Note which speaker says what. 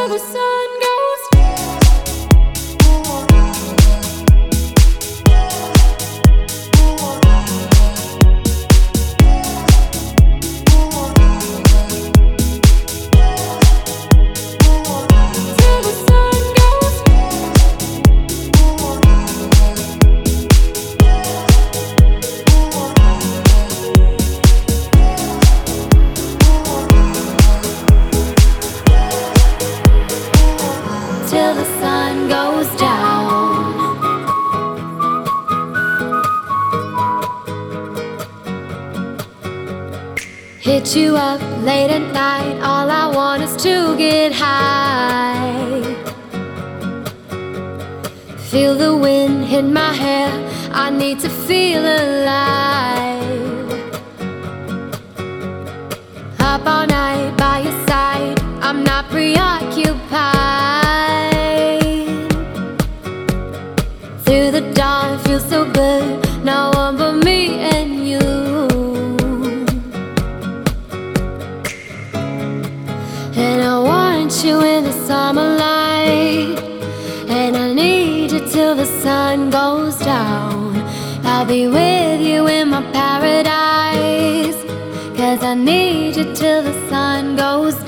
Speaker 1: till the sun goes. Till the sun goes. Till the sun goes down. Hit you up late at night. All I want is to get high. Feel the wind hit my hair. I need to feel alive. Up all night by your side. I'm not preoccupied. Through the dawn, feels so good. No one but me and you. And I want you in the summer light. And I need you till the sun goes down. I'll be with you in my paradise. 'Cause I need you till the sun goes down.